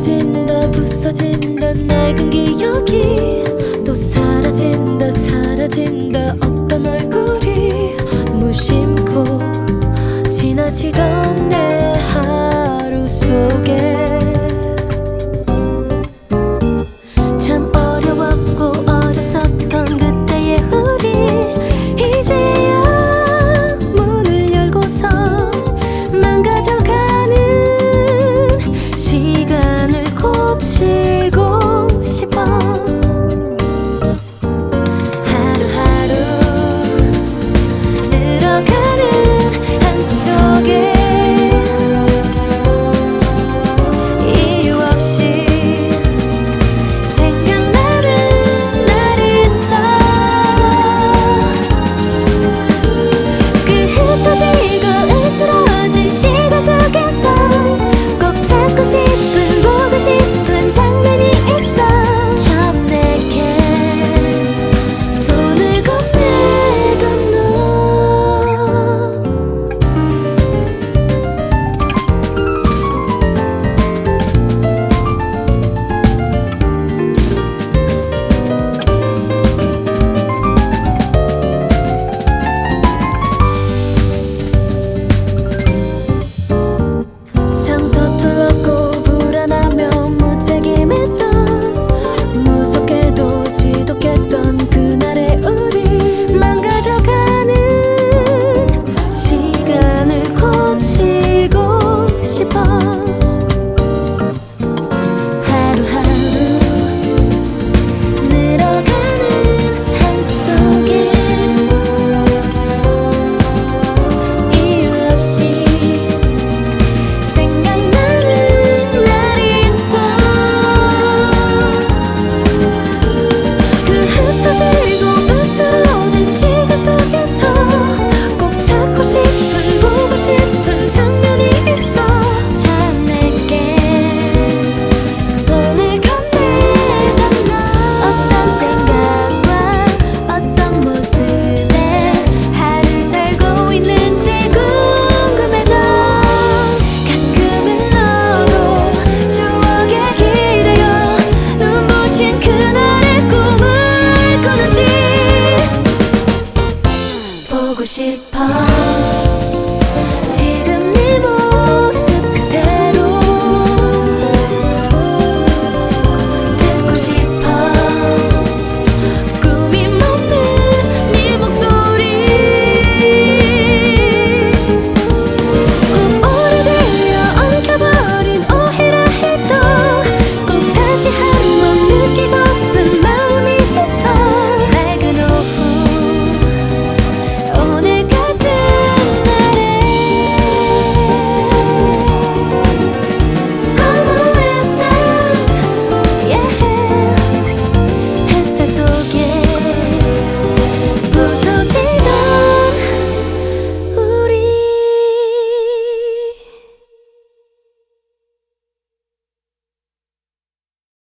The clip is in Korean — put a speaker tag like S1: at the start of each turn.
S1: 부서진다 부서진다 낡은 기억이 또 사라진다 사라진다 어떤 얼굴이 무심코 지나치던 내 하루 속에 참 어려웠고 어렸었던 그때의 우리 이제야 문을 열고서 망가져가는 시간을 고치고 싶어. 하루하루 늘어가는 한숨 속에 이유 없이 생각나는 날이 있어. 그 흩어지고 으스러진 시간 속에서 꼭 찾고 싶은 보고 싶은 장면이 있어. 처음 내게 손을 건네던 너. 참 서툴렀고 불안하며 무책임했던 무섭게도 지독했던 그날의 우리 망가져가는 시간을 고치고 싶어.